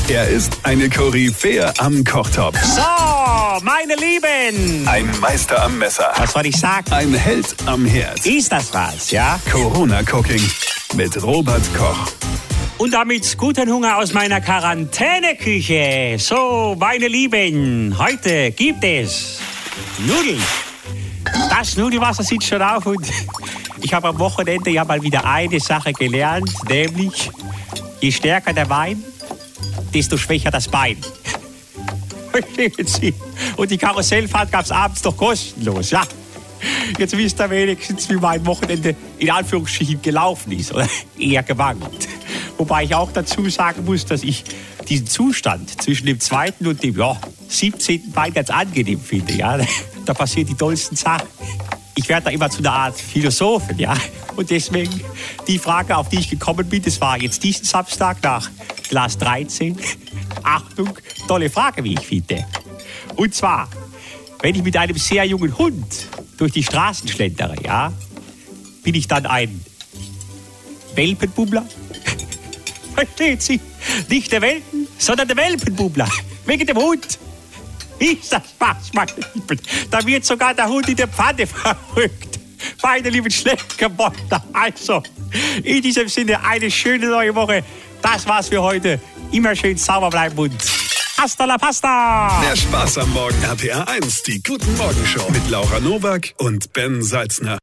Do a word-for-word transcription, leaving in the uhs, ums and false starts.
Er ist eine Koryphäe am Kochtopf. So, meine Lieben. Ein Meister am Messer. Was soll ich sagen? Ein Held am Herd. Ist das was, ja? Corona Cooking mit Robert Koch. Und damit guten Hunger aus meiner Quarantäneküche. So, meine Lieben, heute gibt es Nudeln. Das Nudelwasser sitzt schon auf und ich habe am Wochenende ja mal wieder eine Sache gelernt, nämlich je stärker der Wein, desto schwächer das Bein. Verstehen Sie? Und die Karussellfahrt gab es abends doch kostenlos, ja? Jetzt wisst ihr wenigstens, wie mein Wochenende in Anführungsstrichen gelaufen ist, oder eher gewankt. Wobei ich auch dazu sagen muss, dass ich diesen Zustand zwischen dem zweiten und dem ja, siebzehnten Wein ganz angenehm finde. Ja? Da passieren die tollsten Sachen. Ich werde da immer zu einer Art Philosophen. Ja? Und deswegen die Frage, auf die ich gekommen bin, das war jetzt diesen Samstag nach Glas dreizehn. Achtung, tolle Frage, wie ich finde. Und zwar, wenn ich mit einem sehr jungen Hund durch die Straßen schlendere, ja, bin ich dann ein Welpenbummler? Versteht Sie? Nicht der Welpen, sondern der Welpenbummler. Wegen dem Hund. Ist das was, meine Lieben? Da wird sogar der Hund in der Pfanne verrückt. Meine lieben Schleckerbotter. Also, in diesem Sinne eine schöne neue Woche. Das war's für heute. Immer schön sauber bleiben und hasta la pasta. Der Spaß am Morgen R P R eins, die Guten Morgenshow mit Laura Nowak und Ben Salzner.